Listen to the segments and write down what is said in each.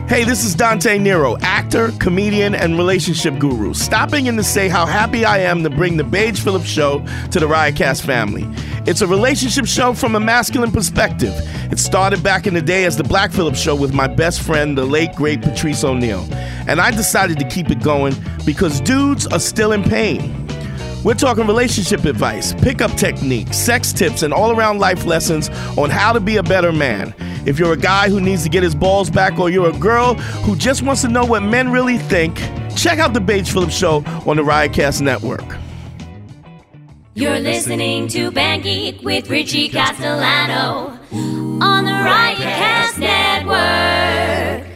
Hey, this is Dante Nero, actor, comedian, and relationship guru, stopping in to say how happy I am to bring the Bage Phillips Show to the Riotcast family. It's a relationship show from a masculine perspective. It started back in the day as the Black Phillips Show with my best friend, the late, great Patrice O'Neal. And I decided to keep it going because dudes are still in pain. We're talking relationship advice, pickup techniques, sex tips, and all-around life lessons on how to be a better man. If you're a guy who needs to get his balls back or you're a girl who just wants to know what men really think, check out the Bage Phillips Show on the Riotcast Network. You're listening to Band Geek with Richie Castellano on the Riotcast Network.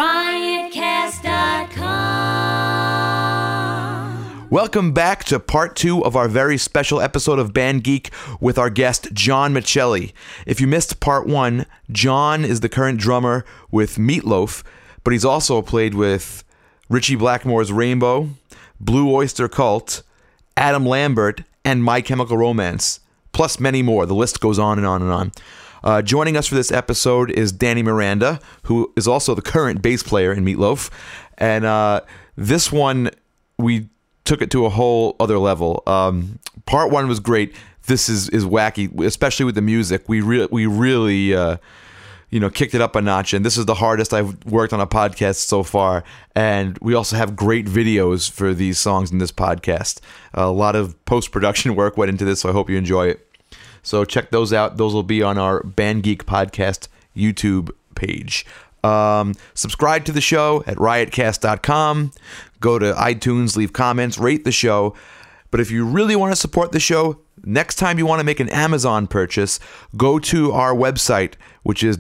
Riotcast.com. Welcome back to part 2 of our very special episode of Band Geek with our guest, John Michelli. If you missed part 1, John is the current drummer with Meatloaf, but he's also played with Richie Blackmore's Rainbow, Blue Oyster Cult, Adam Lambert, and My Chemical Romance, plus many more. The list goes on and on and on. Joining us for this episode is Danny Miranda, who is also the current bass player in Meatloaf. And this one, we took it to a whole other level. Part 1 was great. This is wacky, especially with the music. We really kicked it up a notch, and this is the hardest I've worked on a podcast so far. And we also have great videos for these songs in this podcast. A lot of post-production work went into this, so I hope you enjoy it. So check those out. Those will be on our Band Geek Podcast YouTube page. Subscribe to the show at riotcast.com. Go to iTunes, leave comments, rate the show. But if you really want to support the show, next time you want to make an Amazon purchase, go to our website, which is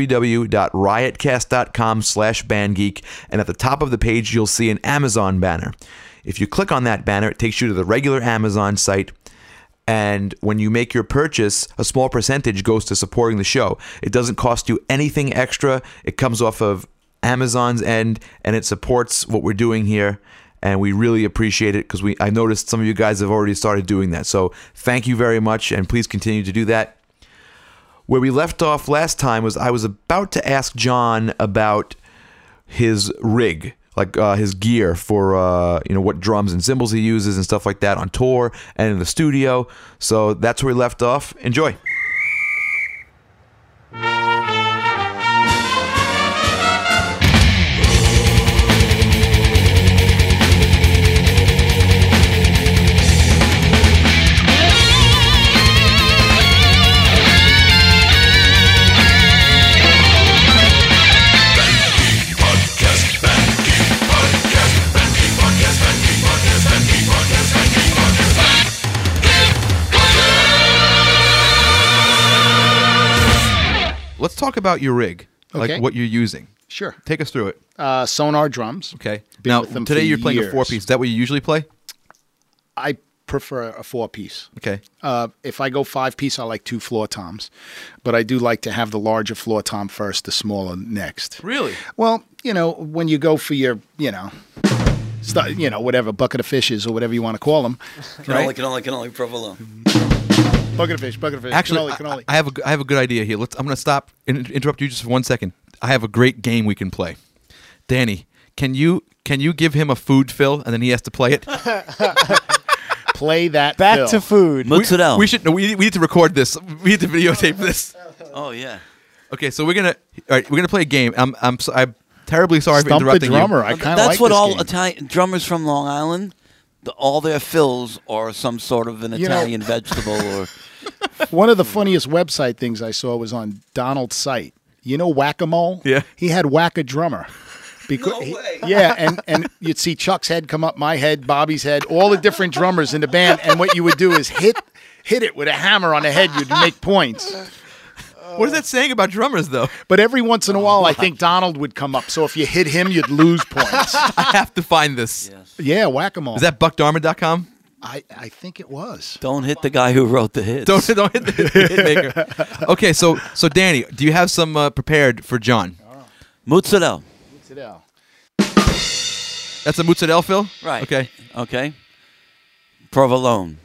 www.riotcast.com/bandgeek, and at the top of the page, you'll see an Amazon banner. If you click on that banner, it takes you to the regular Amazon site, and when you make your purchase, a small percentage goes to supporting the show. It doesn't cost you anything extra. It comes off of Amazon's end, and it supports what we're doing here. And we really appreciate it because I noticed some of you guys have already started doing that. So thank you very much, and please continue to do that. Where we left off last time was I was about to ask John about his rig, like his gear for what drums and cymbals he uses and stuff like that on tour and in the studio. So that's where we left off. Enjoy. Let's talk about your rig, like what you're using. Sure. Take us through it. Sonar drums. Okay. Been Now, with them today for you're playing years. a 4-piece. Is that what you usually play? I prefer a 4-piece. Okay. If I go 5-piece, I like 2 floor toms. But I do like to have the larger floor tom first, the smaller next. Really? Well, when you go for your, whatever, bucket of fishes or whatever you want to call them. Cannoli, provolone. Bucket of fish. Actually, cannoli. I have a good idea here. I'm going to stop and interrupt you just for 1 second. I have a great game we can play. Danny, can you give him a food fill and then he has to play it? Play that Back fill. to food. Mozzarella. We need to record this. We need to videotape this. Oh yeah. Okay, so we're gonna play a game. I'm terribly sorry for Stump the interrupting drummer. you. I kind of like That's what this all game. Italian drummers from Long Island. All their fills are some sort of an Italian vegetable or. One of the funniest website things I saw was on Donald's site. You know Whack-A-Mole? Yeah. He had Whack-A-Drummer. No way. And you'd see Chuck's head come up, my head, Bobby's head, all the different drummers in the band, and what you would do is hit it with a hammer on the head. You'd make points. What is that saying about drummers, though? But every once in a while, I think Donald would come up. So if you hit him, you'd lose points. I have to find this. Yes. Yeah, Whack-A-Mole. Is that buckdharma.com? I think it was. Don't hit the guy who wrote the hits. Don't hit the hit maker. Okay, so Danny, do you have some prepared for John? Mozzarella. That's a mozzarella fill? Right. Okay. Provolone.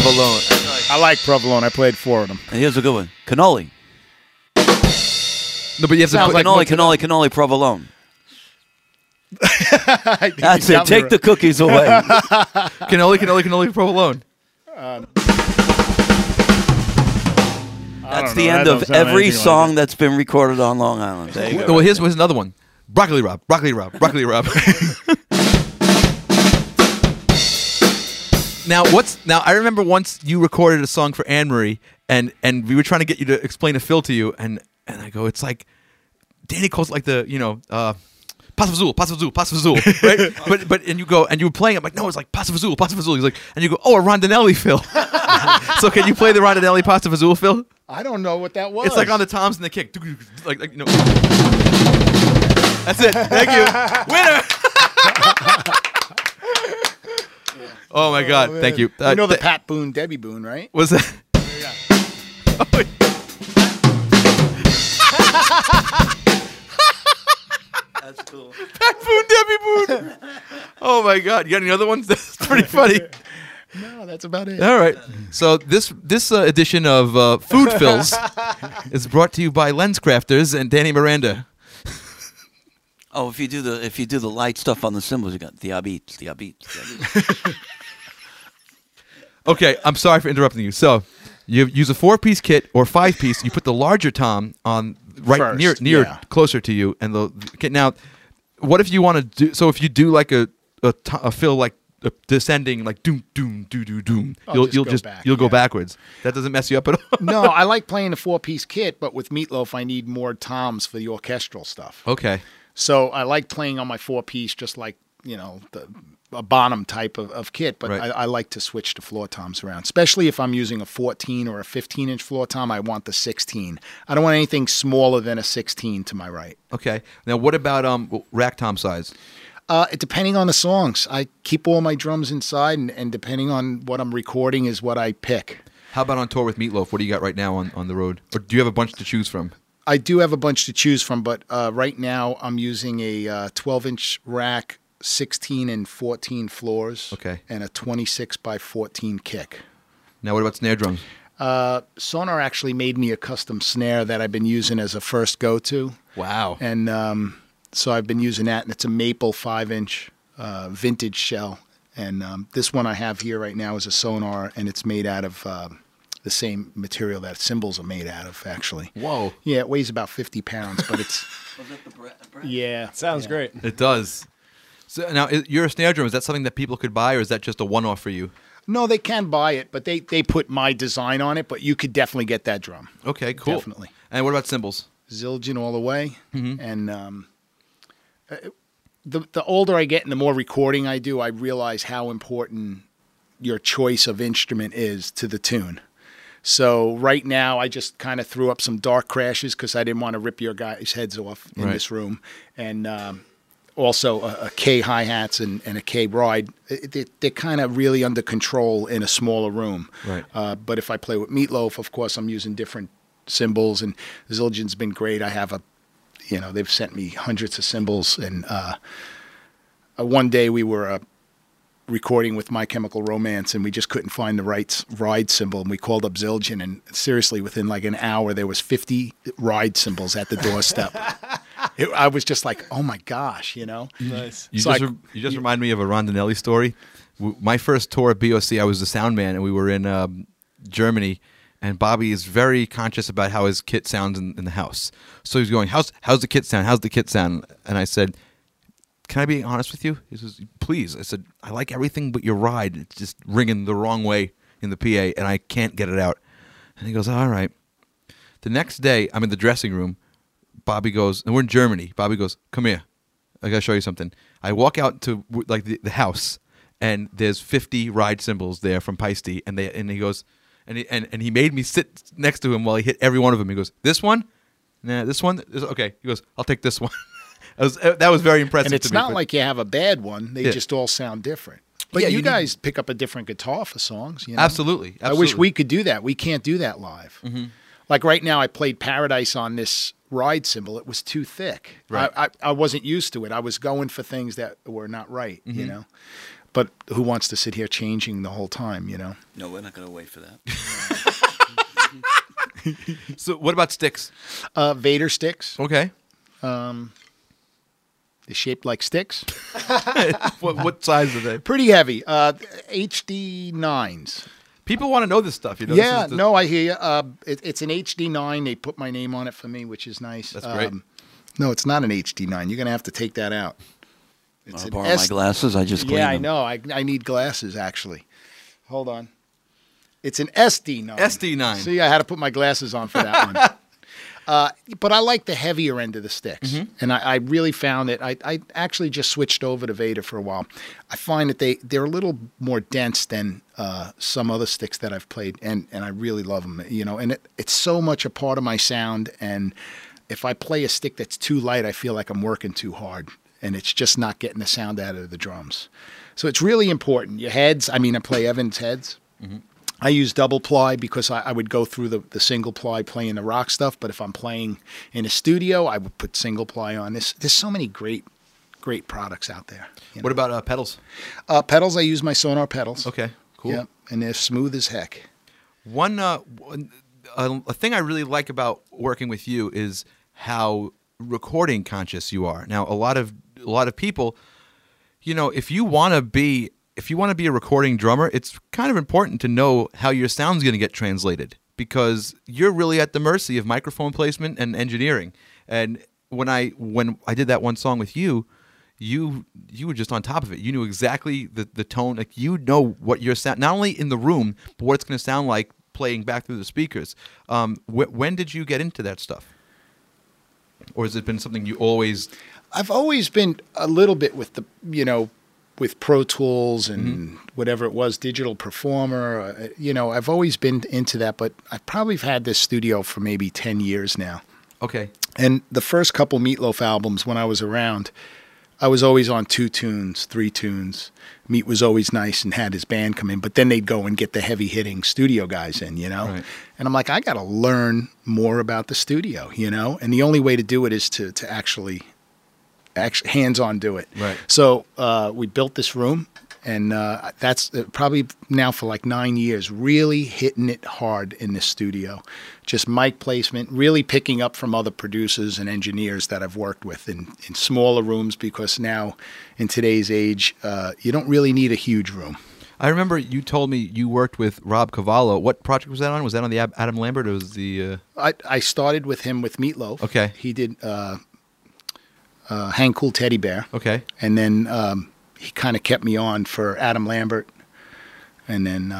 Provolone. I like provolone. I played 4 of them. And here's a good one. Cannoli. No, but you have to Sounds put, like Cannoli, provolone. I think That's you it. got me Take right. the cookies away. cannoli provolone. That's know. the That end doesn't of sound every anything like song that's been recorded on Long Island. There you go. Well, here's another one. Broccoli Rob. Now I remember once you recorded a song for Anne Marie and we were trying to get you to explain a fill to you and I go, it's like Danny calls it like the, Passo Vazul, right? but and you go and you were playing. I'm like, no, it's like Passo Vazul. He's like, and you go, oh, a Rondinelli fill. So can you play the Rondinelli Passo Vazul fill? I don't know what that was. It's like on the toms and the kick, like. That's it. Thank you, winner. Oh my God! man. Thank you. You know the Pat Boone, Debbie Boone, right? Was that? That's cool. Pat Boone, Debbie Boone. Oh my God! You got any other ones? That's pretty funny. No, that's about it. All right. So this edition of Food Fills is brought to you by LensCrafters and Danny Miranda. Oh, if you do the light stuff on the cymbals, you got the beats. Okay, I'm sorry for interrupting you. So you use a 4-piece kit or 5-piece. You put the larger tom on right First, near yeah. closer to you, and the kit. Now, what if you want to do? So if you do like a fill like descending like doom doom doo doo doom, I'll you'll just go back, go yeah. backwards. That doesn't mess you up at all. No, I like playing the 4-piece kit, but with Meatloaf, I need more toms for the orchestral stuff. Okay. So I like playing on my 4-piece, just like, a Bonham type of kit, but Right. I like to switch the floor toms around, especially if I'm using a 14 or a 15-inch floor tom. I want the 16. I don't want anything smaller than a 16 to my right. Okay. Now, what about rack tom size? Depending on the songs, I keep all my drums inside, and depending on what I'm recording is what I pick. How about on tour with Meatloaf? What do you got right now on the road? Or do you have a bunch to choose from? I do have a bunch to choose from, but right now I'm using a 12-inch rack, 16 and 14 floors, Okay. and a 26 by 14 kick. Now, what about snare drums? Sonar actually made me a custom snare that I've been using as a first go-to, Wow. and so I've been using that, and it's a maple 5-inch vintage shell. And this one I have here right now is a Sonar, and it's made out of the same material that cymbals are made out of, actually. Whoa. Yeah, it weighs about 50 pounds, but it's... Yeah. Sounds great. It does. So now, you're a snare drum. Is that something that people could buy, or is that just a one-off for you? No, they can buy it, but they put my design on it, but you could definitely get that drum. Okay, cool. Definitely. And what about cymbals? Zildjian all the way. And the older I get and the more recording I do, I realize how important your choice of instrument is to the tune. So right now, I just kind of threw up some dark crashes because I didn't want to rip your guys' heads off in Right. this room. And also a K hi-hats and a K ride. They're kind of really under control in a smaller room. Right. But if I play with Meatloaf, of course, I'm using different cymbals. And Zildjian's been great. I have they've sent me hundreds of cymbals. And one day we were recording with My Chemical Romance, and we just couldn't find the right ride cymbal, and we called up Zildjian, and seriously, within like an hour, there was 50 ride cymbals at the doorstep. I was just like, oh my gosh, Nice. You So just remind me of a Rondinelli story. My first tour at BOC, I was the sound man, and we were in Germany. And Bobby is very conscious about how his kit sounds in the house. So he's going, "How's the kit sound? How's the kit sound?" And I said, "Can I be honest with you?" He says, "Please." I said, "I like everything but your ride. It's just ringing the wrong way in the PA, and I can't get it out." And he goes, "All right." The next day, I'm in the dressing room. Bobby goes, and we're in Germany. Bobby goes, "Come here. I gotta show you something." I walk out to like the house, and there's 50 ride cymbals there from Peisty, and he goes, and he made me sit next to him while he hit every one of them. He goes, "This one, nah, this one, okay." He goes, "I'll take this one." That was very impressive. And it's to me, not but- like you have a bad one. They Yeah. just all sound different. But Yeah, you you guys pick up a different guitar for songs. Absolutely. I wish we could do that. We can't do that live. Like right now, I played Paradise on this ride cymbal. It was too thick. Right. I wasn't used to it. I was going for things that were not right, But who wants to sit here changing the whole time, No, we're not going to wait for that. So what about sticks? Vader sticks. Okay. They're shaped like sticks. What size are they? Pretty heavy. HD 9s. People want to know this stuff. You know. Yeah, no, I hear you. It's an HD 9. They put my name on it for me, which is nice. That's great. No, it's not an HD 9. You're going to have to take that out. It's I'll borrow my glasses. I just cleaned Yeah, I them. know. I need glasses, actually. Hold on. It's an SD9. SD9. See, I had to put my glasses on for that one. But I like the heavier end of the sticks. And I really found that I actually just switched over to Vader for a while. I find that they're a little more dense than some other sticks that I've played, and I really love them. You know, and it's so much a part of my sound. And if I play a stick that's too light, I feel like I'm working too hard, and it's just not getting the sound out of the drums. So it's really important. Your heads, I play Evans heads. I use double ply because I would go through the single ply playing the rock stuff, but if I'm playing in a studio, I would put single ply on. There's so many great products out there. You know? What about pedals? Pedals, I use my Sonar pedals. Okay, cool. Yeah, and they're smooth as heck. A thing I really like about working with you is how recording conscious you are. Now, a lot of people, you know, if you want to be a recording drummer, it's kind of important to know how your sound's going to get translated, because you're really at the mercy of microphone placement and engineering. And when I did that one song with you, you were just on top of it. You knew exactly the tone. Like, you know what your sound, not only in the room, but what it's going to sound like playing back through the speakers. When did you get into that stuff? Or has it been something you always... I've always been a little bit with with Pro Tools and whatever it was, Digital Performer. I've always been into that, but I've probably had this studio for maybe 10 years now. Okay. And the first couple Meatloaf albums when I was around, I was always on 2 tunes, 3 tunes. Meat was always nice and had his band come in, but then they'd go and get the heavy-hitting studio guys in, Right. And I'm like, I got to learn more about the studio, And the only way to do it is to actually hands-on do it. Right. So we built this room, and that's probably now for like 9 years, really hitting it hard in this studio. Just mic placement, really picking up from other producers and engineers that I've worked with in smaller rooms, because now in today's age, you don't really need a huge room. I remember you told me you worked with Rob Cavallo. What project was that on? Was that on the Adam Lambert, or was the... I started with him with Meatloaf. Okay. He did Hang Cool Teddy Bear. Okay. And then he kind of kept me on for Adam Lambert. And then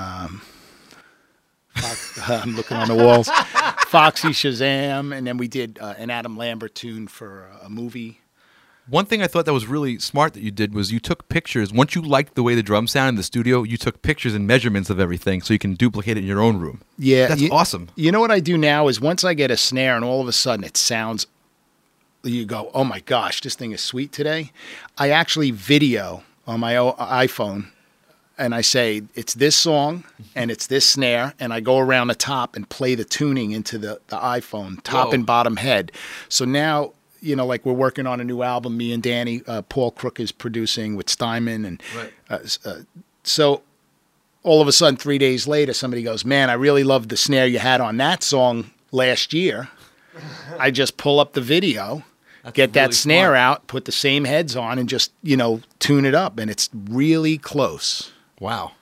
I'm looking on the walls. Foxy Shazam. And then we did an Adam Lambert tune for a movie. One thing I thought that was really smart that you did was you took pictures. Once you liked the way the drums sound in the studio, you took pictures and measurements of everything so you can duplicate it in your own room. Yeah. That's awesome. You know what I do now is once I get a snare and all of a sudden it sounds, you go, oh my gosh, this thing is sweet today. I actually video on my iPhone and I say, it's this song and it's this snare, and I go around the top and play the tuning into the iPhone, top and bottom head. So now, like we're working on a new album, me and Danny, Paul Crook is producing with Steinman. And so all of a sudden, 3 days later, somebody goes, man, I really loved the snare you had on that song last year. I just pull up the video, get that snare out, put the same heads on, and just, tune it up. And it's really close. Wow.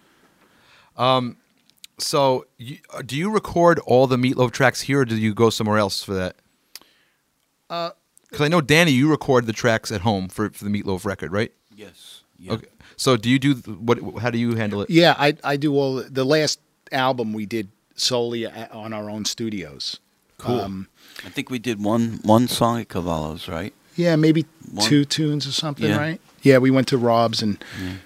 So do you record all the Meatloaf tracks here, or do you go somewhere else for that? Because I know, Danny, you record the tracks at home for the Meatloaf record, right? Yes. Yeah. Okay. So do you do how do you handle it? Yeah, I do all the last album we did solely on our own studios. Cool. I think we did one song at Cavallo's, right? Yeah, maybe One? 2 tunes or something, Yeah. right? Yeah, we went to Rob's and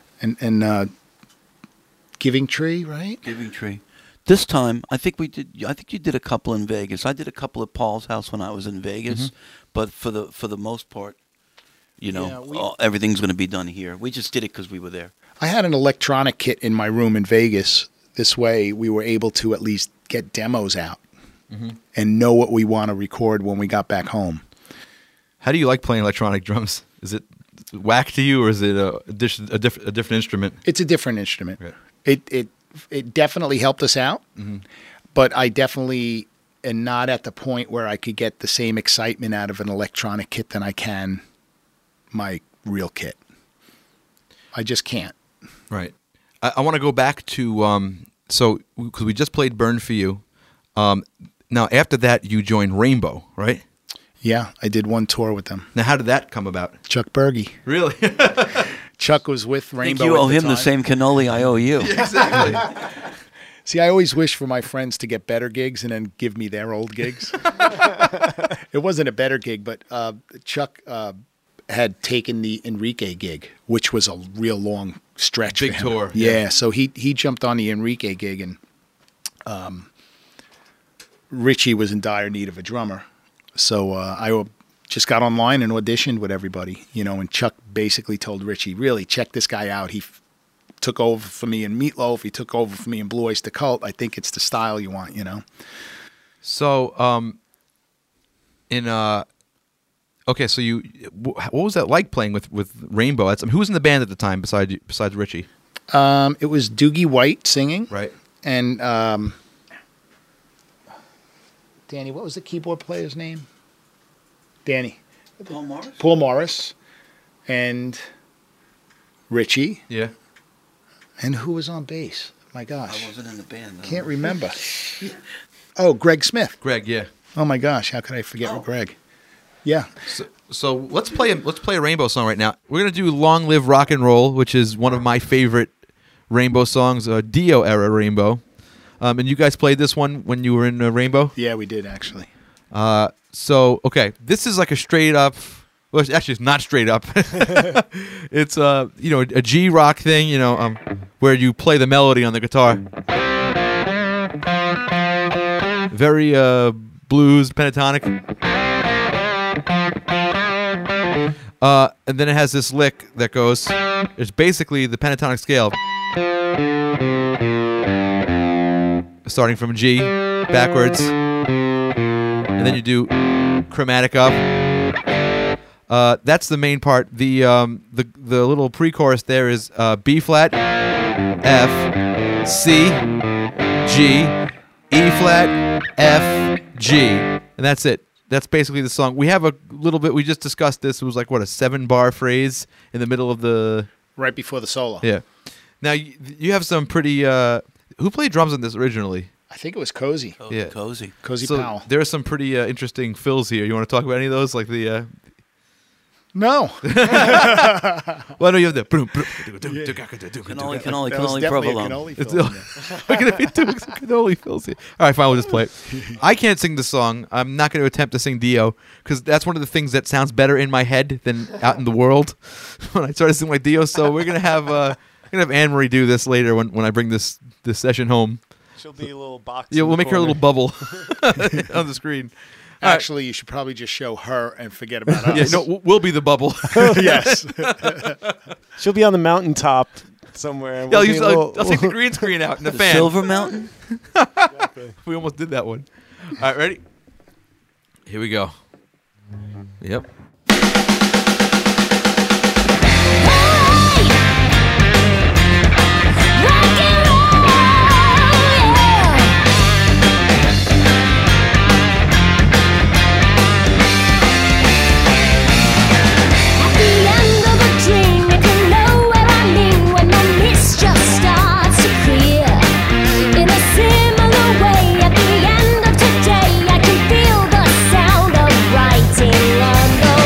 Giving Tree, right? Giving Tree. This time, I think you did a couple in Vegas. I did a couple at Paul's house when I was in Vegas, but for the most part, everything's going to be done here. We just did it because we were there. I had an electronic kit in my room in Vegas. This way, we were able to at least get demos out and know what we want to record when we got back home. How do you like playing electronic drums? Is it whack to you, or is it a different instrument? It's a different instrument. Right. It definitely helped us out, but I definitely and not at the point where I could get the same excitement out of an electronic kit than I can my real kit. I just can't. Right. I want to go back to so because we just played Burn for You. Now after that you joined Rainbow, right? Yeah, I did one tour with them. Now how did that come about? Chuck Berge. Really? Chuck was with I Rainbow. think you owe at him the time. same cannoli I owe you. Exactly. See, I always wish for my friends to get better gigs and then give me their old gigs. It wasn't a better gig, but Chuck had taken the Enrique gig, which was a real long stretch. Big for him. tour. Yeah, so he jumped on the Enrique gig, and Richie was in dire need of a drummer. So I just got online and auditioned with everybody, and Chuck basically told Richie, really, check this guy out. He took over for me in Meatloaf. He took over for me in Blue Oyster Cult. I think it's the style you want, So, okay, so what was that like playing with Rainbow? Who was in the band at the time besides Richie? It was Doogie White singing. Right. And Danny, what was the keyboard player's name? Danny. Paul Morris? Paul Morris. And Richie. Yeah. And who was on bass? My I gosh. wasn't in the band. though. Can't remember. Oh, Greg Smith. Greg, yeah. Oh my gosh, how could I forget Greg? Yeah. So let's play a Rainbow song right now. We're gonna do "Long Live Rock and Roll," which is one of my favorite Rainbow songs, Dio era Rainbow. And you guys played this one when you were in Rainbow. Yeah, we did actually. So okay, this is like a straight up. Well, actually, it's not straight up. It's a G rock thing, where you play the melody on the guitar. Very blues pentatonic. And then it has this lick that goes. It's basically the pentatonic scale, starting from G backwards, and then you do chromatic up. That's the main part. The little pre-chorus there is B flat, F, C, G, E flat, F, G, and that's it. That's basically the song. We have a little bit. We just discussed this. It was like a 7-bar phrase in the middle of the. Right before the solo. Yeah. Now you have some pretty. Who played drums on this originally? I think it was Cozy. Yeah. Cozy. Cozy So Powell. there are some pretty interesting fills here. You want to talk about any of those, like the? No. Well, no, you have the. Cannoli That was definitely a provolone. cannoli It's fill. We're gonna be doing some cannoli fills here. All right, fine. We'll just play it. I can't sing the song. I'm not going to attempt to sing Dio because that's one of the things that sounds better in my head than out in the world when I start to sing like Dio. So we're gonna have Anne Marie do this later when I bring this session home. She'll be a little box. Yeah, in we'll the make her a little corner. bubble on the screen. Actually, you should probably just show her and forget about us. Yeah, no, we'll be the bubble. Yes. She'll be on the mountaintop somewhere. and Yeah, we'll be a little- I'll take the green screen out and the The fan. Silver Mountain? We almost did that one. All right, ready? Here we go. Yep. At the end of today, I can feel the sound of writing on the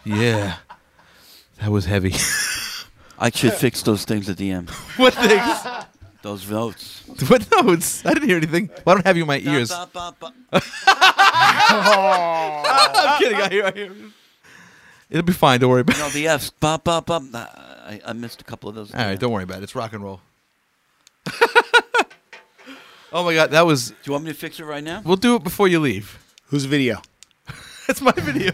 Yeah. That was heavy. I should fix those things at the end. What things? Those notes. What notes? I didn't hear anything. Well, I don't have you in my ears. Ba, ba, ba. I'm kidding. I hear. It'll be fine. Don't worry about it. No, the F's. Ba, ba, ba. I missed a couple of those. All right, don't worry about it. It's rock and roll. Oh my God, that was. Do you want me to fix it right now? We'll do it before you leave. Whose video? That's my video.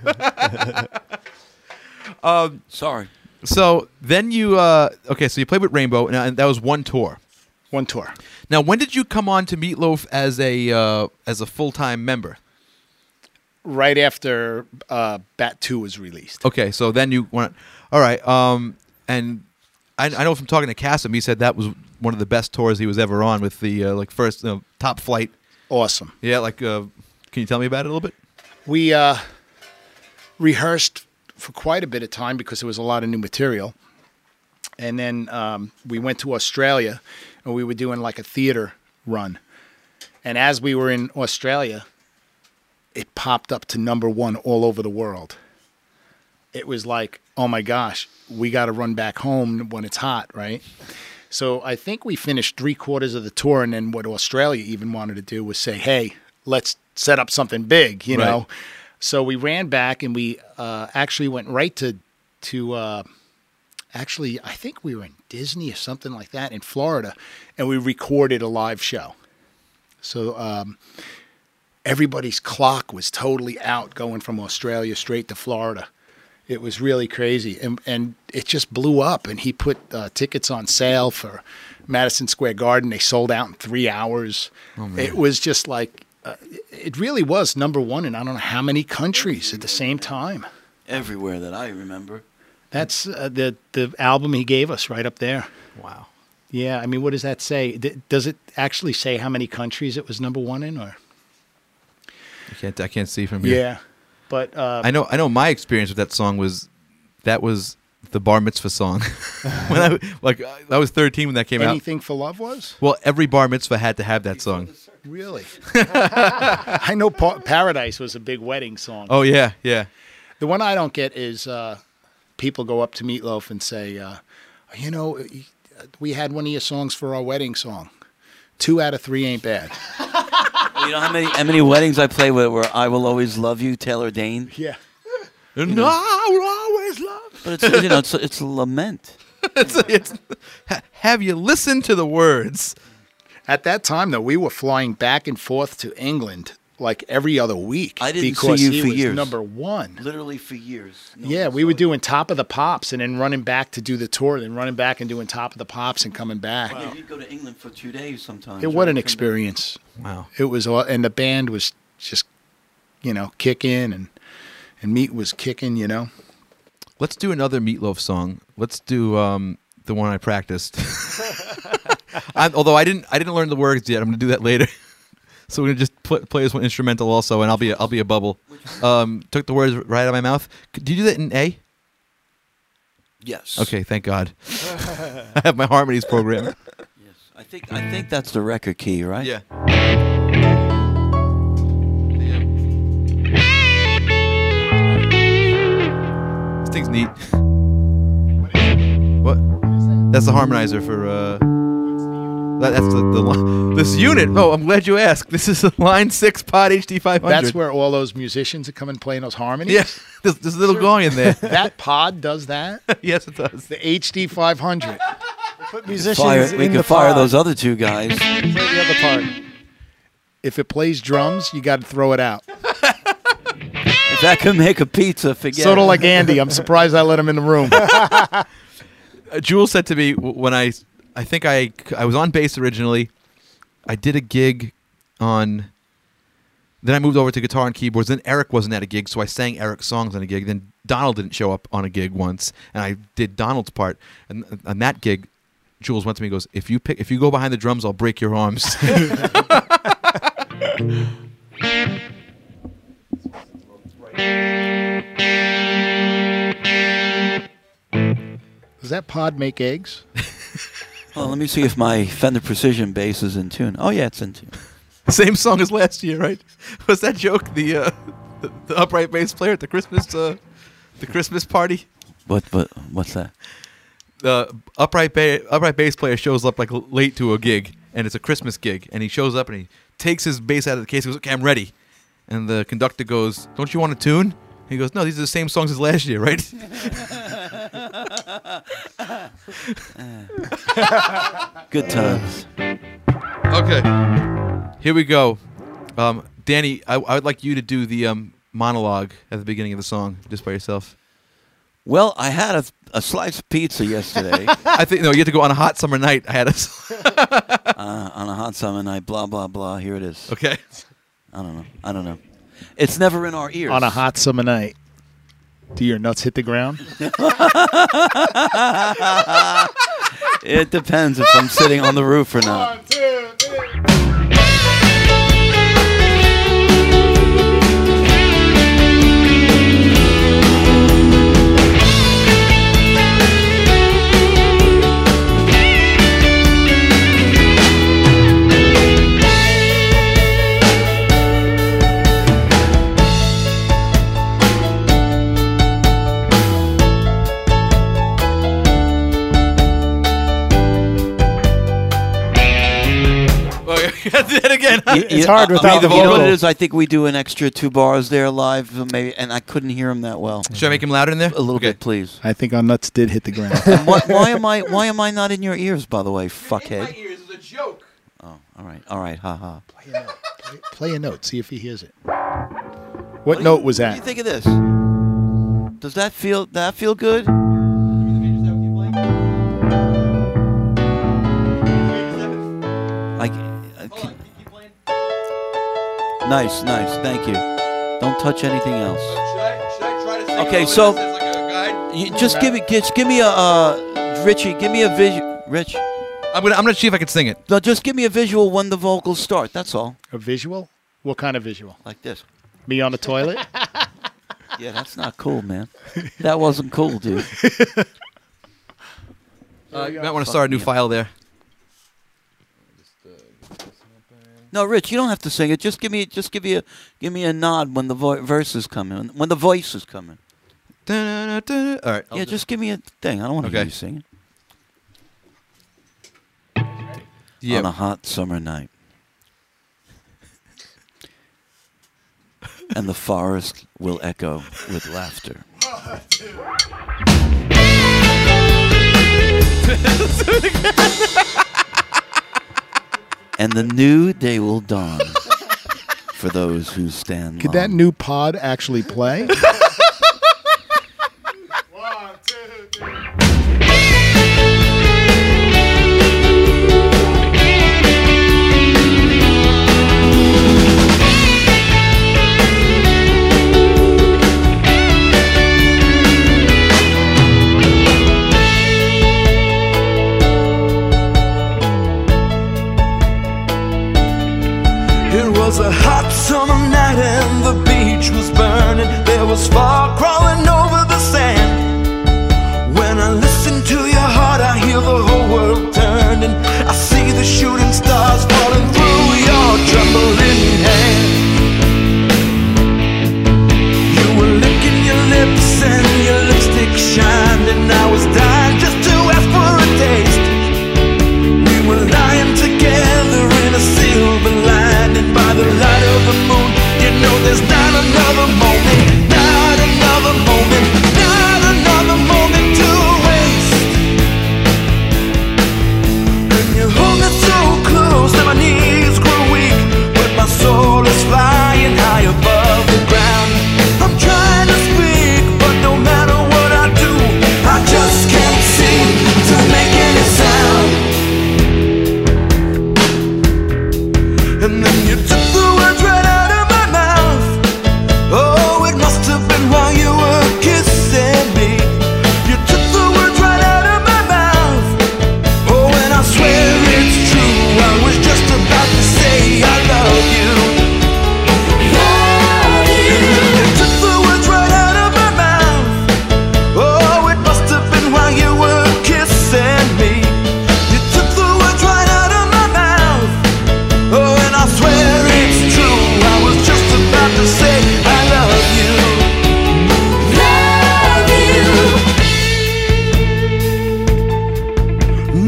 Sorry. So then you, okay, so you played with Rainbow, and that was one tour. One tour. Now, when did you come on to Meatloaf as a full-time member? Right after Bat 2 was released. Okay, so then you went. All right, and I know from talking to Cassim, he said that was one of the best tours he was ever on with the first Top Flight. Awesome. Yeah, can you tell me about it a little bit? We rehearsed for quite a bit of time because there was a lot of new material. And then we went to Australia, and we were doing like a theater run. And as we were in Australia, it popped up to #1 all over the world. It was like, oh my gosh, we got to run back home when it's hot, right? So I think we finished 3/4 of the tour, and then what Australia even wanted to do was say, hey, let's set up something big, you know? So we ran back, and we actually went right to actually, I think we were in Disney or something like that in Florida, and we recorded a live show. So everybody's clock was totally out going from Australia straight to Florida. It was really crazy, and it just blew up, and he put tickets on sale for Madison Square Garden. They sold out in 3 hours. Oh, man. It was just like, it really was #1 in I don't know how many countries at the same time. Everywhere that I remember. That's the album he gave us right up there. Wow. Yeah, I mean, what does that say? Does it actually say how many countries it was #1 in, or? I can't see from here. Yeah, but I know my experience with that song was the bar mitzvah song. When I was 13 when that came out. Anything for Love was? Well, every bar mitzvah had to have that song. Really? I know Paradise was a big wedding song. Oh yeah, yeah. The one I don't get is people go up to Meatloaf and say, we had one of your songs for our wedding song. 2 out of 3 ain't bad. You know how many weddings I play with where I Will Always Love You, Taylor Dane? Yeah. No, I will always love. But it's a lament. Have you listened to the words? At that time, though, we were flying back and forth to England like every other week. I didn't because see you he for was years. #1. Literally for years. Yeah, we were doing Top of the Pops and then running back to do the tour, then running back and doing Top of the Pops and coming back. Wow. Yeah, we'd go to England for 2 days sometimes. What an experience. Wow. It was, and the band was just, kicking, and Meat was kicking, Let's do another Meatloaf song. Let's do the one I practiced. Although I didn't learn the words yet. I'm gonna do that later. So we're gonna just play this one instrumental also, and I'll be a bubble. Took the words right out of my mouth. Did you do that in A? Yes. Okay, thank God. I have my harmonies programmed. Yes. I think that's the record key, right? Yeah. This thing's neat. What? That's the harmonizer for. That's this unit. Oh, I'm glad you asked. This is a Line 6 Pod HD 500. That's where all those musicians are coming playing those harmonies? Yeah, there's a little gong in there. That pod does that? Yes, it does. The HD 500. Put musicians We can fire those other 2 guys. Play the other part. If it plays drums, you got to throw it out. If that can make a pizza, forget Sort of it. like Andy. I'm surprised I let him in the room. Jules said to me when I think I was on bass originally. I did a gig on. Then I moved over to guitar and keyboards. Then Eric wasn't at a gig, so I sang Eric's songs on a gig. Then Donald didn't show up on a gig once, and I did Donald's part. And on that gig, Jules went to me and goes, "If you go behind the drums, I'll break your arms." Does that pod make eggs? Well, let me see if my Fender Precision bass is in tune. Oh, yeah, it's in tune. Same song as last year, right? Was that joke the upright bass player at the Christmas The Christmas party. What's that? The upright bass player shows up like late to a gig, and it's a Christmas gig, and he shows up and he takes his bass out of the case and goes, "Okay, I'm ready." And the conductor goes, "Don't you want a tune?" He goes, "No, these are the same songs as last year, right?" Good times. Okay, here we go. Danny, I would like you to do the monologue at the beginning of the song, just by yourself. Well, I had a slice of pizza yesterday. I think you have to go on a hot summer night. I had On a hot summer night, blah, blah, blah. Here it is. Okay. I don't know. It's never in our ears. On a hot summer night, do your nuts hit the ground? It depends if I'm sitting on the roof or not. 1, 2, 3. Do it again. It's hard without the You know vocal. what it is? I think we do an extra 2 bars there live, maybe, and I couldn't hear him that well. Should I make him louder in there? A little Okay. bit, please. I think our nuts did hit the ground. Why am I not in your ears, by the way, fuckhead? ears is a joke. Oh, all right, haha. Play a note. See if he hears it. What note was What do you that? think of this? Does that feel good? Nice, thank you. Don't touch anything else. Should I try to sing Okay, it so- as like a guide? Just give me a Richie, give me a visual. Rich, I'm gonna see if I can sing it. no, just give me a visual when the vocals start. That's all. A visual? What kind of visual? Like this. Me on the toilet? Yeah, that's not cool, man. That wasn't cool, dude. You might want to start a new file there. No, Rich, you don't have to sing it. Just give me a nod when the verse is coming, when the voice is coming. All right. Yeah, just give me a thing. I don't want to hear Okay. you singing. Yeah. On a hot summer night. And the forest will echo with laughter. And the new day will dawn for those who stand Could long. that new pod actually play? It was a hot summer night and the beach was burning. There was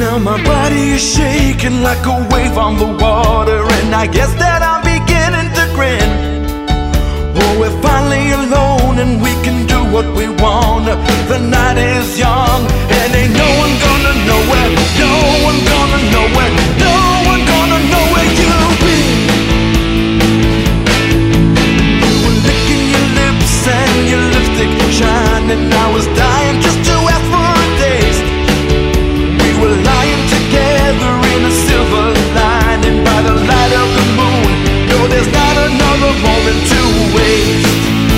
Well, my body is shaking like a wave on the water, and I guess that I'm beginning to grin. Oh, we're finally alone and we can do what we want. The night is young and ain't no one gonna know where, no one gonna know where, no one gonna know where you've been. You were licking your lips and your lipstick shining. I was dying just to ask for a taste. We were lying together in a silver lining by the light of the moon. No, there's not another moment to waste.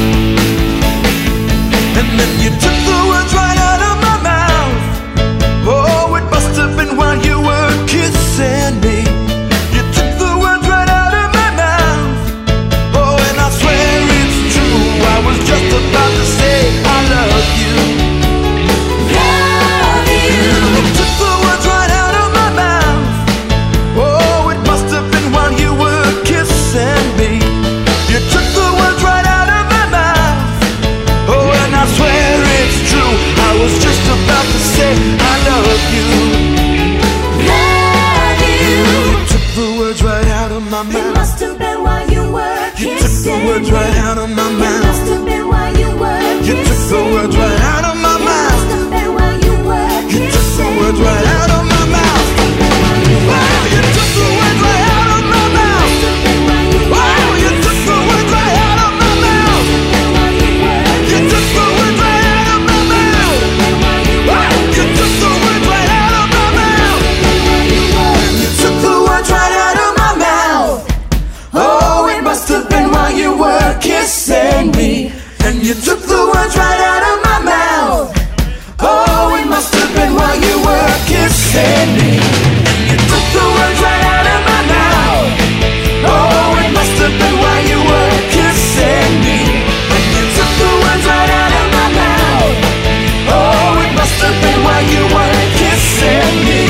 And then you took the words right out of my mouth. Oh, it must have been while you were kissing me. You took the words right out of my mouth. Oh, and I swear it's true, I was just about to say I love you. Love you. You took the words right out of my mouth. Oh, it must have been while you were kissing me. You took the words right out of my mouth. Oh, and I swear it's true, I was just about to say I love you. Love you. You took the words right out of my It mouth. must have been while you were You took the kissing words me. right out of my It must mouth. have been while you were You kissing took the words me. right out of my It mouth. must have been while you were You took the kissing words me. right out of my mouth. Wow, you took the words right out of my mouth. Wow, you took the words right out of my mouth. You took the words right out of my mouth. Wow, you took the words right out of my mouth. You took the words right out of my mouth. Oh, it must have been while you were kissing me. And you took the words right out of my mouth. Oh, it must have been while you were kissing me. And you took the words right out of my mouth. Oh, it must have been while you were kissing me. And you took the words right out of my mouth. Oh, it must have been while you were kissing me.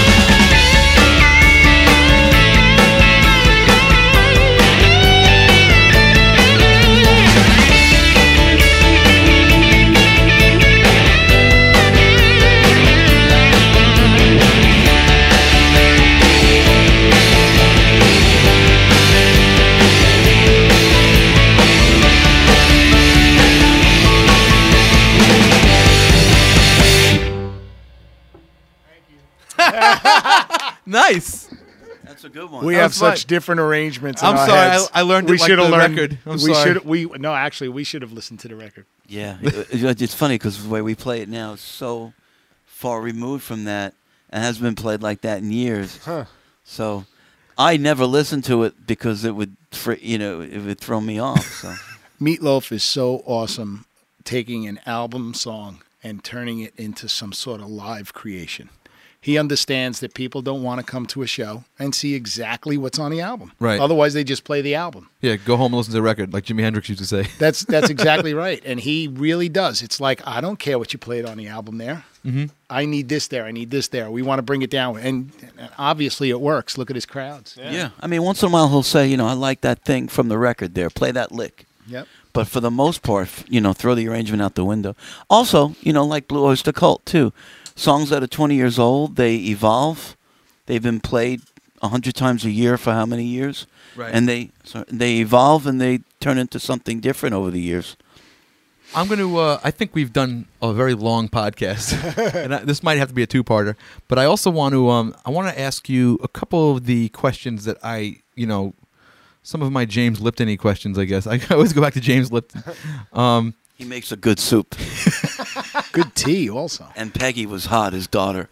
Nice. That's a good one. We That have was fun. such different arrangements. in I'm our sorry, heads. I learned it we like should have the learned. record. I'm we sorry. should. No, actually, we should have listened to the record. Yeah, it's funny because the way we play it now is so far removed from that, and hasn't been played like that in years. So I never listened to it because it would, it would throw me off. So Meatloaf is so awesome, taking an album song and turning it into some sort of live creation. He understands that people don't want to come to a show and see exactly what's on the album. Right. Otherwise, they just play the album. Yeah, go home and listen to the record, like Jimi Hendrix used to say. That's exactly right. And he really does. It's like, I don't care what you played on the album there. Mm-hmm. I need this there. I need this there. We want to bring it down. And obviously it works. Look at his crowds. yeah, I mean, once in a while he'll say, I like that thing from the record there. Play that lick. Yep. But for the most part, throw the arrangement out the window. Also, like Blue Oyster Cult too. Songs that are 20 years old, they evolve. They've been played 100 times a year for how many years? Right. And they evolve and they turn into something different over the years. I'm going to, I think we've done a very long podcast, and this might have to be a two-parter, but I also want to ask you a couple of the questions that some of my James Lipton-y questions, I guess. I always go back to James Lipton. He makes a good soup. Good tea also. And Peggy was hot, his daughter.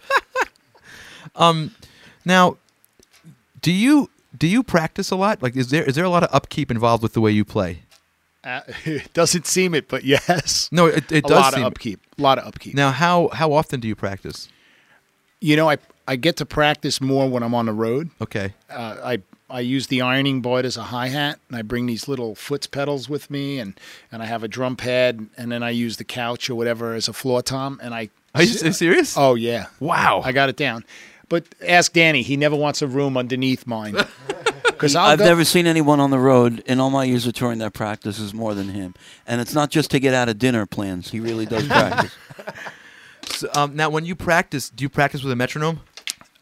Now, do you practice a lot? Like, is there a lot of upkeep involved with the way you play? It doesn't seem it, but yes. No, it does a lot seem of upkeep. A lot of upkeep. Now, how often do you practice? I get to practice more when I'm on the road. Okay. I use the ironing board as a hi-hat, and I bring these little Foots pedals with me, and I have a drum pad, and then I use the couch or whatever as a floor tom, and I... Are you serious? Oh, yeah. Wow. I got it down. But ask Danny. He never wants a room underneath mine. Because I've never seen anyone on the road in all my years of touring that practices more than him. And it's not just to get out of dinner plans. He really does practice. So, now, when you practice, do you practice with a metronome?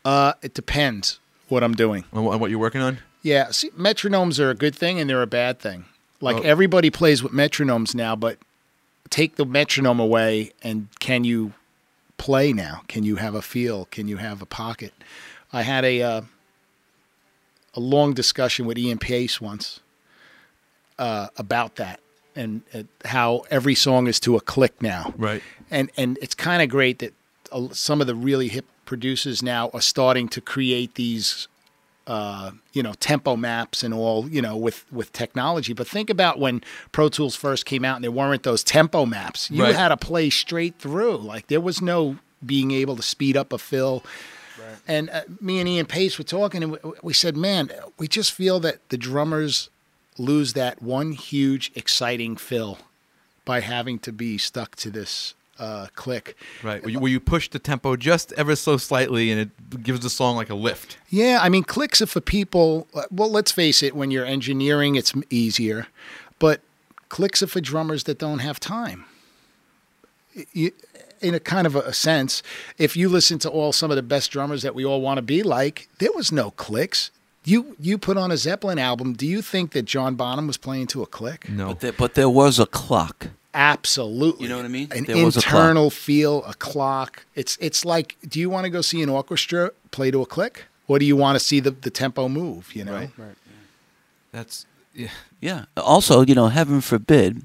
It depends what I'm doing. On what you're working on? Yeah, see, metronomes are a good thing and they're a bad thing. Like everybody plays with metronomes now, but take the metronome away and can you play now? Can you have a feel? Can you have a pocket? I had a long discussion with Ian Pace once about that and how every song is to a click now. Right. And it's kind of great that some of the really hip producers now are starting to create these tempo maps and all, with technology. But think about when Pro Tools first came out and there weren't those tempo maps. You Right. had to play straight through. Like there was no being able to speed up a fill. Right. And me and Ian Pace were talking and we said, man, we just feel that the drummers lose that one huge exciting fill by having to be stuck to this click. Right. Where you push the tempo just ever so slightly and it gives the song like a lift. Yeah, I mean, clicks are for people. Well, let's face it, when you're engineering, it's easier. But clicks are for drummers that don't have time. In a kind of a sense, if you listen to some of the best drummers that we all want to be like, there was no clicks. You put on a Zeppelin album, do you think that John Bonham was playing to a click? No. But there was a clock. Absolutely. You know what I mean? An There was a clock. internal feel, a clock. It's like, do you want to go see an orchestra play to a click? Or do you want to see the tempo move, Right. That's yeah. Yeah. Also, heaven forbid,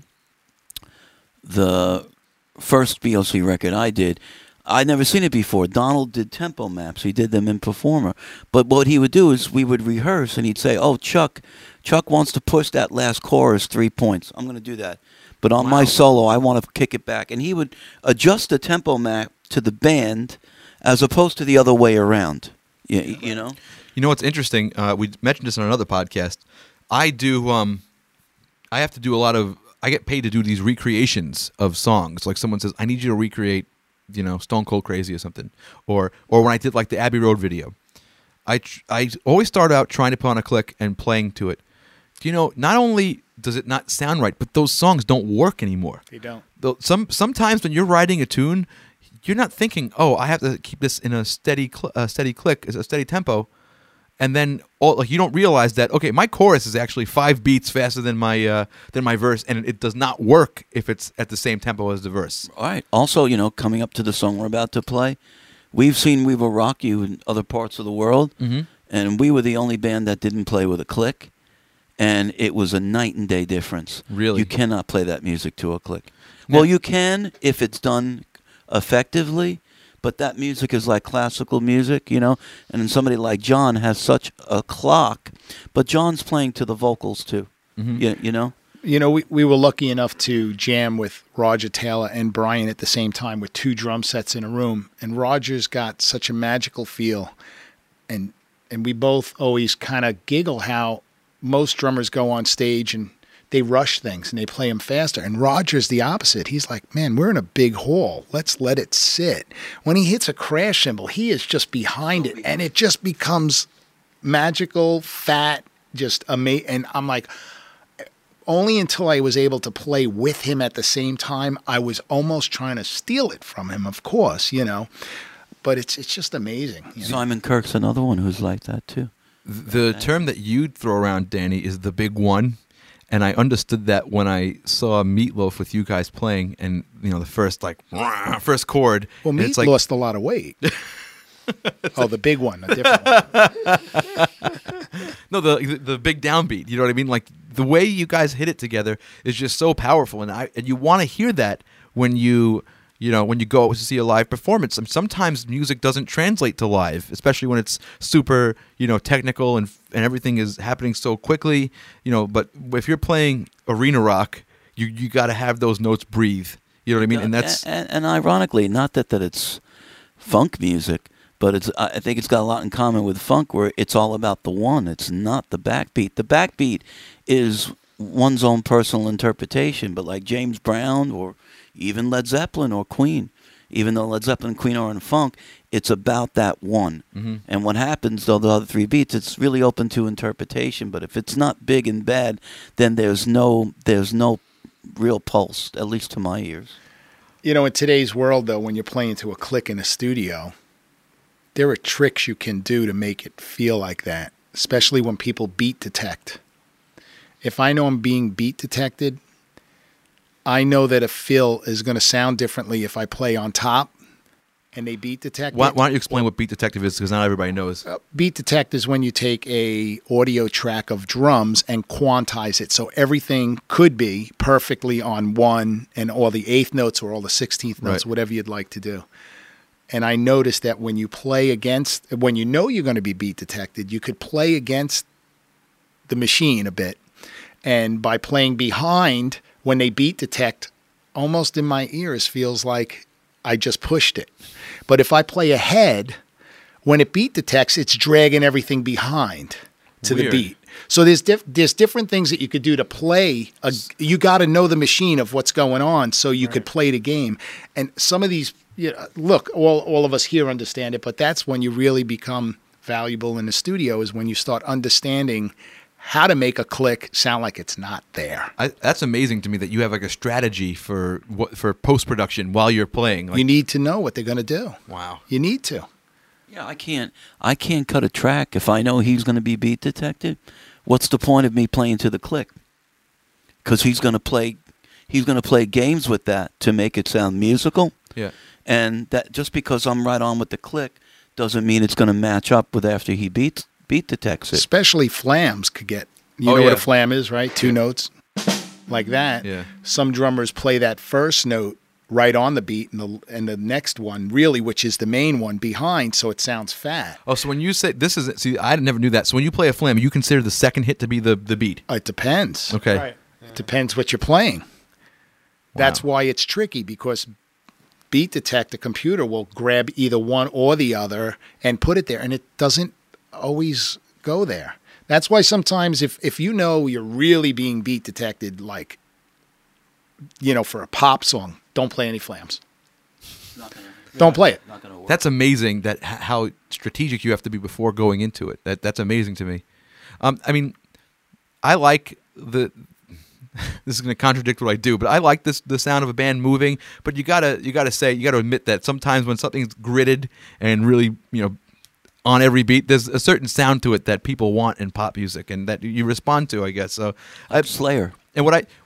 the first BOC record I did, I'd never seen it before. Donald did tempo maps. He did them in Performer. But what he would do is we would rehearse, and he'd say, "Oh, Chuck wants to push that last chorus 3 points. I'm going to do that. But on my solo, I want to kick it back." And he would adjust the tempo map to the band as opposed to the other way around. You know? You know what's interesting? We mentioned this on another podcast. I do. I have to do a lot of. I get paid to do these recreations of songs. Like someone says, "I need you to recreate, Stone Cold Crazy or something," or when I did like the Abbey Road video, I always start out trying to put on a click and playing to it. Not only does it not sound right, but those songs don't work anymore. They don't. Sometimes when you're writing a tune, you're not thinking, "Oh, I have to keep this in a steady click, a steady tempo," and then you don't realize that my chorus is actually 5 beats faster than my verse, and it does not work if it's at the same tempo as the verse. All right. Also, coming up to the song we're about to play, we've seen We Will Rock You in other parts of the world, and we were the only band that didn't play with a click, and it was a night and day difference. Really? You cannot play that music to a click. Well, you can if it's done effectively, but that music is like classical music, and then somebody like John has such a clock, but John's playing to the vocals too, you know? We were lucky enough to jam with Roger Taylor and Brian at the same time with 2 drum sets in a room, and Roger's got such a magical feel, and we both always kind of giggle how most drummers go on stage and they rush things and they play them faster. And Roger's the opposite. He's like, man, we're in a big hall. Let's let it sit. When he hits a crash cymbal, he is just behind it, and it just becomes magical, fat, just amazing. And I'm like, only until I was able to play with him at the same time, I was almost trying to steal it from him, of course, But it's just amazing. Simon Kirk's another one who's like that too. The term that you throw around, Danny, is the big one. And I understood that when I saw Meatloaf with you guys playing, and the first first chord. Well, and Meat lost a lot of weight. The big one, a different one. No, the big downbeat. You know what I mean? Like the way you guys hit it together is just so powerful, and you want to hear that when you go to see a live performance. And sometimes music doesn't translate to live, especially when it's super technical and everything is happening so quickly. But if you're playing arena rock, you got to have those notes breathe. You know what I mean? And that's and ironically, not that it's funk music, but I think it's got a lot in common with funk, where it's all about the one. It's not the backbeat. The backbeat is one's own personal interpretation, but like James Brown or even Led Zeppelin or Queen, even though Led Zeppelin and Queen are in funk, it's about that one. And what happens, though, the other 3 beats, it's really open to interpretation. But if it's not big and bad, then there's no real pulse, at least to my ears. In today's world, though, when you're playing to a click in a studio, there are tricks you can do to make it feel like that, especially when people beat detect. If I know I'm being beat detected, I know that a fill is going to sound differently if I play on top and they beat detect. Why don't you explain what beat detective is? Because not everybody knows. Beat detect is when you take a audio track of drums and quantize it, so everything could be perfectly on one and all the eighth notes or all the 16th notes, Right. whatever you'd like to do. And I noticed that when you play against, when you know you're going to be beat detected, you could play against the machine a bit. And by playing behind, when they beat detect, almost in my ears feels like I just pushed it. But if I play ahead, when it beat detects, it's dragging everything behind to Weird. the beat. So there's different things that you could do to play. You got to know the machine of what's going on so you could play the game. And some of these, look, all of us here understand it, but that's when you really become valuable in the studio, is when you start understanding how to make a click sound like it's not there. That's amazing to me that you have like a strategy for post production while you're playing. Like, You need to know what they're going to do. wow. You need to. Yeah, I can't cut a track if I know he's going to be beat detected. What's the point of me playing to the click? Because he's going to play games with that to make it sound musical. Yeah. And that just because I'm right on with the click doesn't mean it's going to match up with after he beat detects it. Especially flams could get, you Oh, know yeah. what a flam is, right? Two notes like that. Yeah. Some drummers play that first note right on the beat and the next one really, which is the main one, behind, so it sounds fat. Oh, so when you say I never knew that. So when you play a flam, you consider the second hit to be the beat. It depends. Okay. Right. It depends what you're playing. That's why it's tricky, because beat detect, the computer will grab either one or the other and put it there, and it doesn't always go there. That's why sometimes if you know you're really being beat detected, like, for a pop song, don't play any flams. Don't play it. Not gonna work. That's amazing that how strategic you have to be before going into it. That's amazing to me. I mean, I like the. This is going to contradict what I do, but I like the sound of a band moving. But you gotta admit that sometimes when something's gritted and really on every beat, there's a certain sound to it that people want in pop music, and that you respond to, I guess. So Slayer. And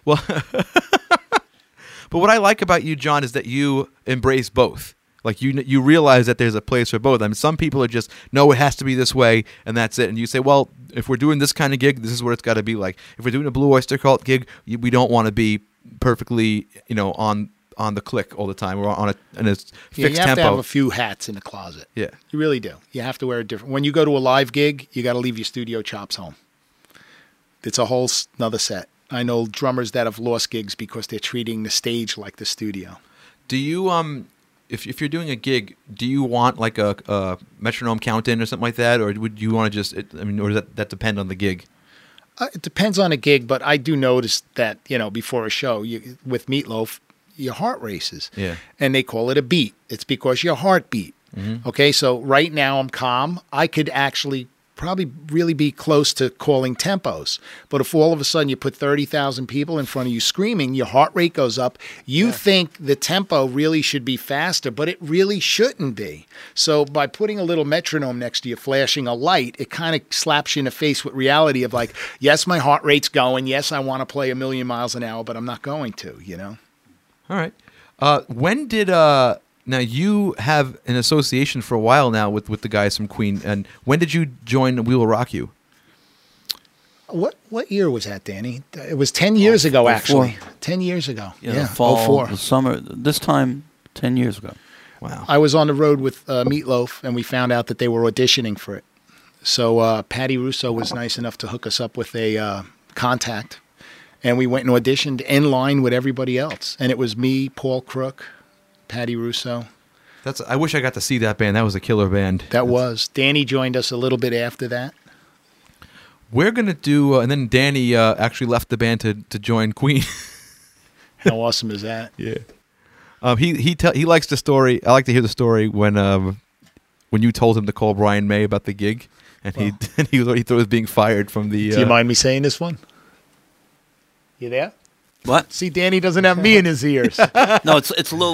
but what I like about you, John, is that you embrace both. Like you realize that there's a place for both. I mean, some people are just, no, it has to be this way, and that's it. And you say, well, if we're doing this kind of gig, this is what it's got to be like. If we're doing a Blue Oyster Cult gig, we don't want to be perfectly, on the click all the time. We're in a fixed You have tempo. to have a few hats in the closet. Yeah. You really do. You have to wear a different. When you go to a live gig, you got to leave your studio chops home. It's a whole another set. I know drummers that have lost gigs because they're treating the stage like the studio. Do you if you're doing a gig, do you want like a metronome count in or something like that, or would you want to just? Or does that depend on the gig? It depends on a gig, but I do notice that before a show, with Meatloaf, your heart races. Yeah. And they call it a beat. It's because your heart beat. Mm-hmm. Okay, so right now I'm calm. I could actually probably really be close to calling tempos. But if all of a sudden you put 30,000 people in front of you screaming, your heart rate goes up. You think the tempo really should be faster, but it really shouldn't be. So by putting a little metronome next to you, flashing a light, it kind of slaps you in the face with reality of like, yes, my heart rate's going. Yes, I want to play 1,000,000 miles an hour, but I'm not going to, All right. When did now you have an association for a while now with the guys from Queen, and when did you join We Will Rock You? What year was that, Danny? It was 10 years ago, 04. actually. 10 years ago. The fall, 04. the summer. This time, 10 years ago. Wow. I was on the road with Meatloaf, and we found out that they were auditioning for it. So Patty Russo was nice enough to hook us up with a contact, and we went and auditioned in line with everybody else. And it was me, Paul Crook, Patty Russo. I wish I got to see that band. That was a killer band. Danny joined us a little bit after that. We're gonna do, and then Danny actually left the band to join Queen. How awesome is that? Yeah. He likes the story. I like to hear the story when you told him to call Brian May about the gig, and he thought he was being fired from the. Do you mind me saying this one? You there? What? See, Danny doesn't have me in his ears. No, it's a little low.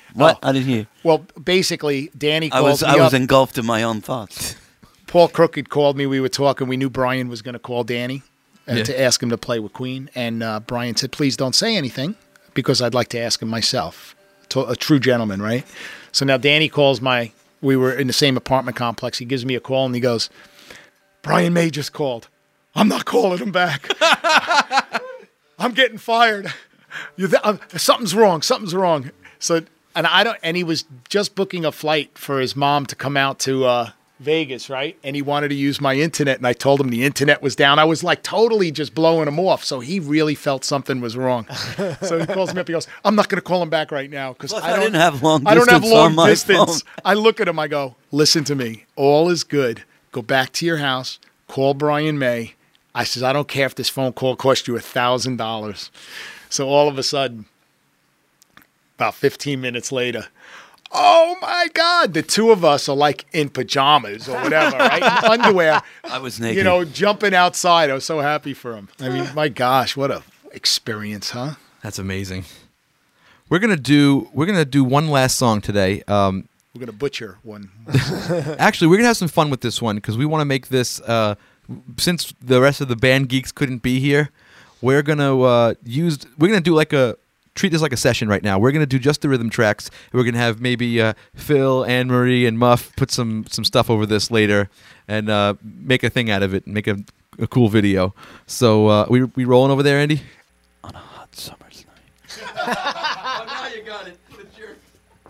What? Oh. I didn't hear. Well, basically, Danny I called was me I was up. engulfed in my own thoughts. Paul Crooked called me. We were talking. We knew Brian was going to call Danny to ask him to play with Queen. And Brian said, please don't say anything because I'd like to ask him myself. A true gentleman, right? So now Danny calls we were in the same apartment complex. He gives me a call and he goes, Brian May just called. I'm not calling him back. I'm getting fired. Something's wrong. Something's wrong. So, and he was just booking a flight for his mom to come out to Vegas, right? And he wanted to use my internet, and I told him the internet was down. I was like totally just blowing him off. So he really felt something was wrong. So he calls me up. He goes, "I'm not going to call him back right now because I didn't have long distance. I don't have long on my distance." phone. I look at him. I go, "Listen to me. All is good. Go back to your house. Call Brian May." I says, "I don't care if this phone call cost you $1,000." So all of a sudden, about 15 minutes later, oh my God, the two of us are like in pajamas or whatever, right? In underwear. I was naked. You know, jumping outside. I was so happy for him. I mean, my gosh, what a experience, huh? That's amazing. We're gonna do one last song today. We're gonna butcher one. Actually, we're gonna have some fun with this one because we want to make this. Since the rest of the band geeks couldn't be here, we're gonna treat this like a session right now. We're gonna do just the rhythm tracks. We're gonna have maybe Phil, Anne Marie, and Muff put some stuff over this later and make a thing out of it and make a cool video. So we rolling over there, Andy? On a hot summer's night. Oh, now you got it. It's your...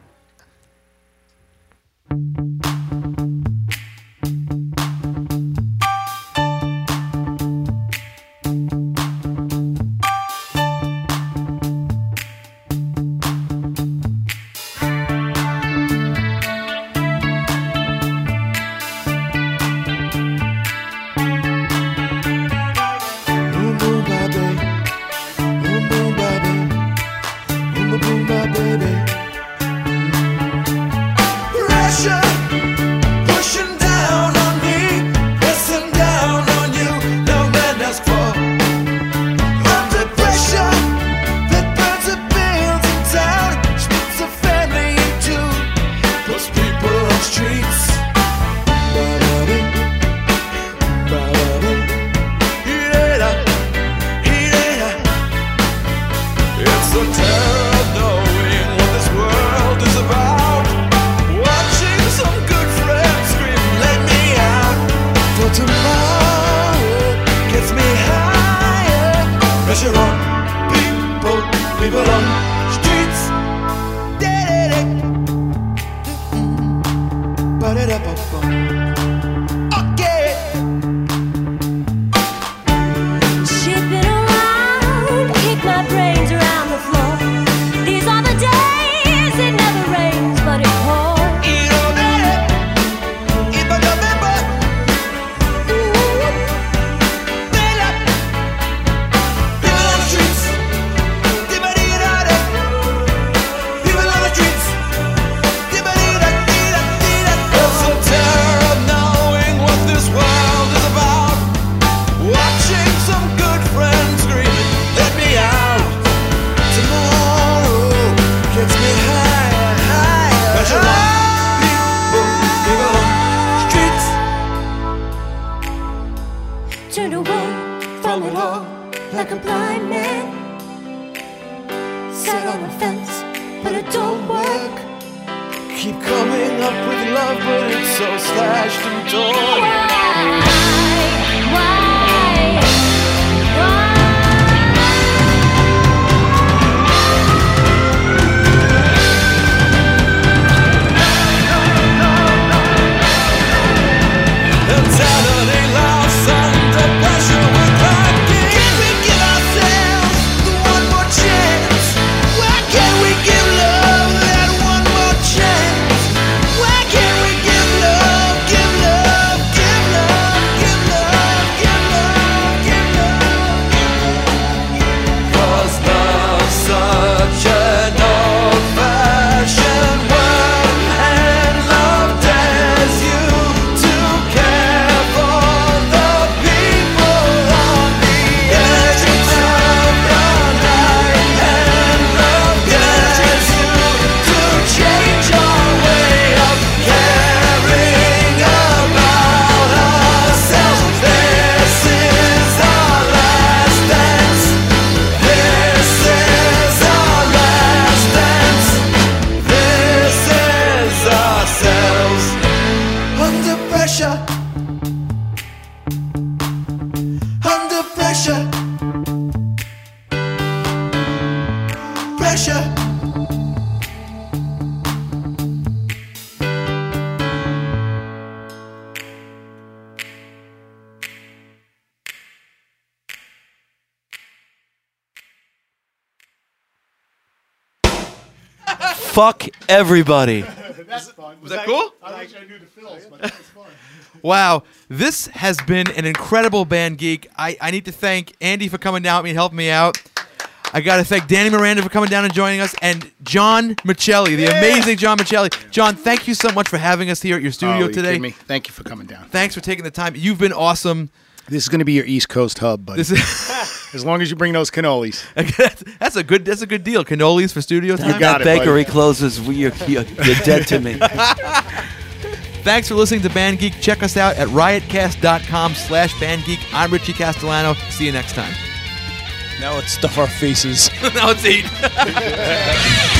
Shipping around, kick my brains around the floor. These are the days it never rains, but it pours. Turned away from it all like a blind man. Sat on a fence, but it don't work. Keep coming up with love, but it's so slashed and torn. Why? Insanity loves under pressure, we're cracking. Can we give ourselves the one more chance? Why can't we give love that one more chance? Why can't we give love, give love, give love, give love, give Fuck everybody. Was that cool? I wish I knew the fills, but that was fun. Wow, this has been an incredible Band Geek. I need to thank Andy for coming down with me and helping me out. I got to thank Danny Miranda for coming down and joining us, and John Michelli, the amazing John Michelli. John, thank you so much for having us here at your studio today. Kidding me? Thank you for coming down. Thanks for taking the time. You've been awesome. This is going to be your East Coast hub, buddy. As long as you bring those cannolis. That's a good deal. Cannolis for studio time. You got That it, bakery buddy. closes. You're dead to me. Thanks for listening to Band Geek. Check us out at riotcast.com/bandgeek. I'm Richie Castellano. See you next time. Now let's stuff our faces. Now let's eat.